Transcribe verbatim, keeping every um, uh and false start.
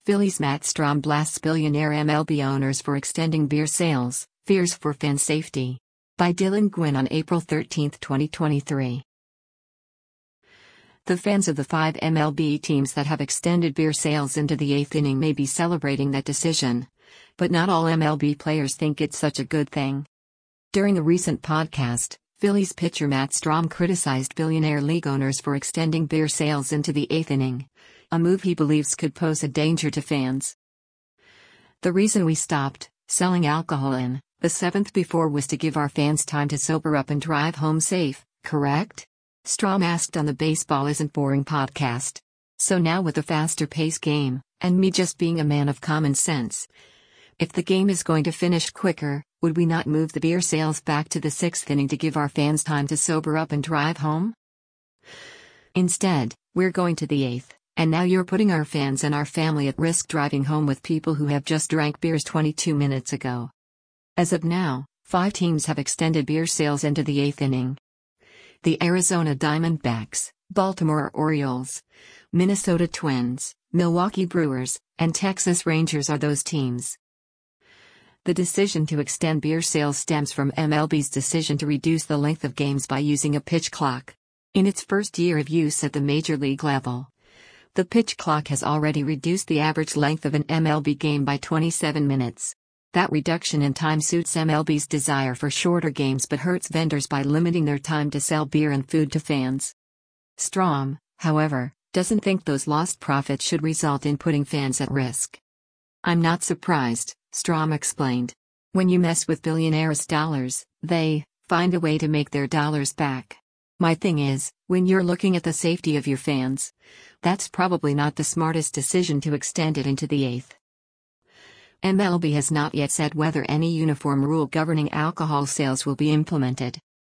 Phillies Matt Strahm blasts billionaire M L B owners for extending beer sales, fears for fan safety. By Dylan Gwynn on April thirteenth, twenty twenty-three. The fans of the five M L B teams that have extended beer sales into the eighth inning may be celebrating that decision. But not all M L B players think it's such a good thing. During a recent podcast, Phillies pitcher Matt Strahm criticized billionaire league owners for extending beer sales into the eighth inning, a move he believes could pose a danger to fans. "The reason we stopped selling alcohol in the seventh before was to give our fans time to sober up and drive home safe, correct?" Strahm asked on the Baseball Isn't Boring podcast. "So now with a faster pace game, and me just being a man of common sense, if the game is going to finish quicker, would we not move the beer sales back to the sixth inning to give our fans time to sober up and drive home? Instead, we're going to the eighth, and now you're putting our fans and our family at risk driving home with people who have just drank beers twenty-two minutes ago." As of now, five teams have extended beer sales into the eighth inning. The Arizona Diamondbacks, Baltimore Orioles, Minnesota Twins, Milwaukee Brewers, and Texas Rangers are those teams. The decision to extend beer sales stems from M L B's decision to reduce the length of games by using a pitch clock. In its first year of use at the major league level, the pitch clock has already reduced the average length of an M L B game by twenty-seven minutes. That reduction in time suits M L B's desire for shorter games but hurts vendors by limiting their time to sell beer and food to fans. Strahm, however, doesn't think those lost profits should result in putting fans at risk. "I'm not surprised," Strahm explained. "When you mess with billionaires' dollars, they find a way to make their dollars back. My thing is, when you're looking at the safety of your fans, that's probably not the smartest decision to extend it into the eighth." M L B has not yet said whether any uniform rule governing alcohol sales will be implemented.